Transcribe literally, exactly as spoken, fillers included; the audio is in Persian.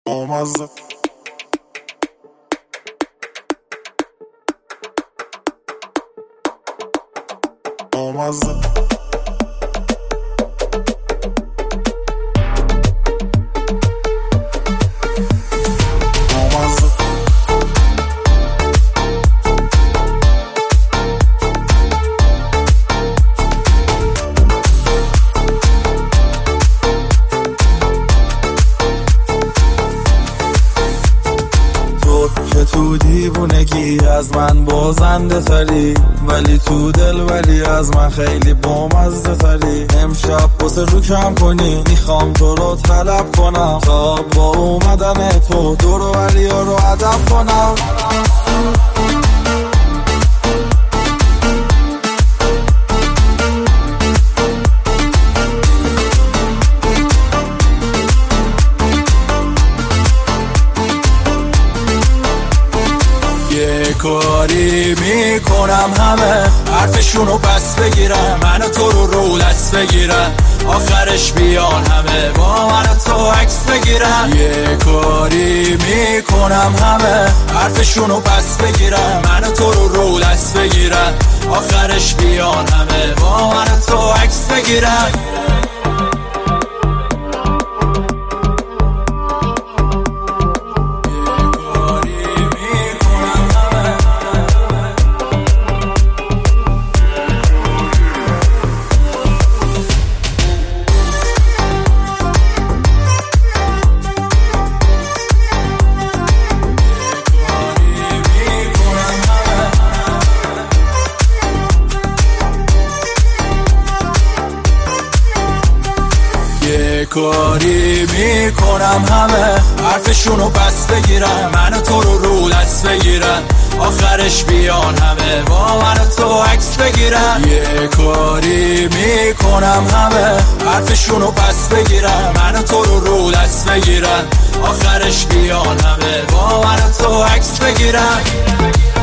بامزه بامزه که تو دیوونگی از من بازنده تری، ولی تو دل ولی از من خیلی بامزه تری. امشب واسه رو کم کنی، میخوام تو رو طلب کنم تا با اومدن تو دور و ولی ها رو ادب کنم. یه کاری میکنم همه حرفشونو پس بگیرم، منو تو رو رو دست بگیرم، آخرش بیان همه با منو تو عکس بگیرم. یه کاری میکنم همه حرفشونو پس بگیرم، منو تو رو رو دست بگیرم، آخرش بیان همه با منو تو عکس بگیرم. یه کاری میکنم همه حرفشونو پس بگیرم، منو تو رو رو دست بگیرم، آخرش بیان همه با منو تو عکس بگیرم. یه کاری میکنم همه حرفشونو پس بگیرم، منو تو رو رو دست بگیرم، آخرش بیان همه با منو تو عکس بگیرم.